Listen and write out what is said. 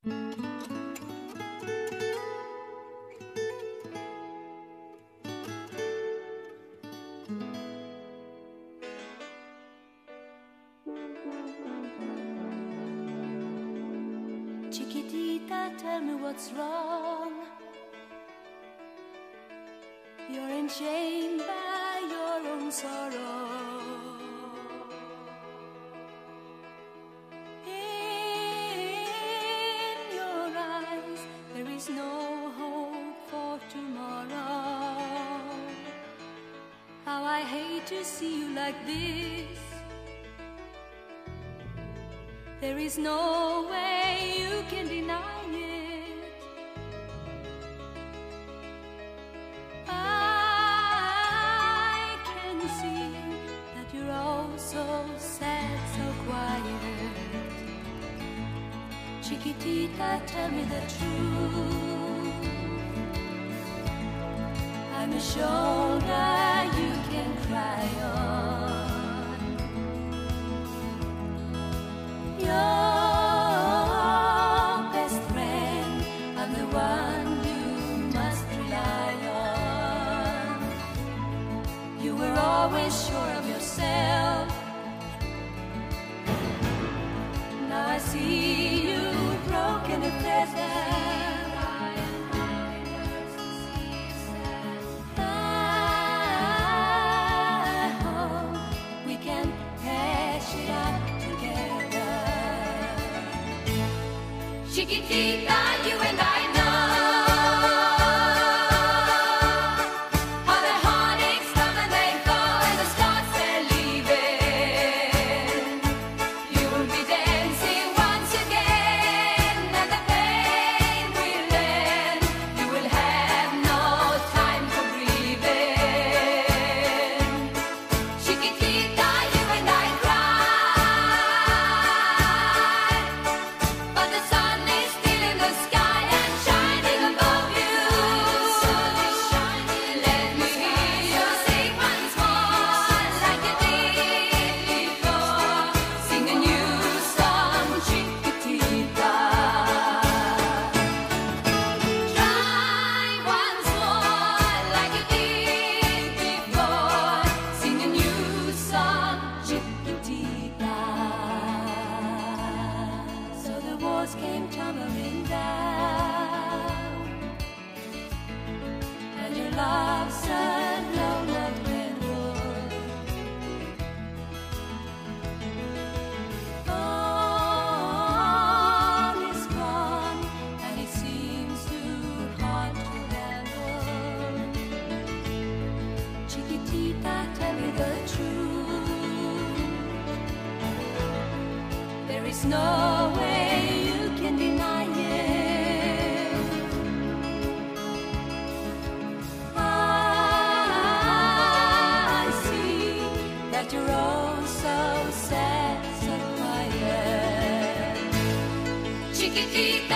Chiquitita, tell me what's wrong. You're enchained by your own sorrow. In your eyes, there is no hope for tomorrow. How I hate to see you like this. There is no way you can deny it. I can see that you're all so sad, so quiet. Chiquitita, tell me the truth. I'm a shoulder you can cry on. Your best friend, I'm the one you must rely on. You were always sure of yourself. Now I see you broken and feathered. I hope we can hash it out together. Chiquitita, you and I know how the heartaches come and they go, and the stars they're leaving. You will be dancing once again, and the pain will end. You will have no time for grieving. Chiquitita, you and I cry, but the sun is still in the sky and shining above you. Let me hear you sing once more like you did before. Sing a new song, Chiquitita. Try once more like you did before. Sing a new song, Chiquitita. So the walls came tumbling down, and your love said no love redwood. All is gone, and it seems too hard to handle. Chiquitita, tell me the truth. There is no way you can deny it. I see that you're all so sad, so quiet. Chiquitita,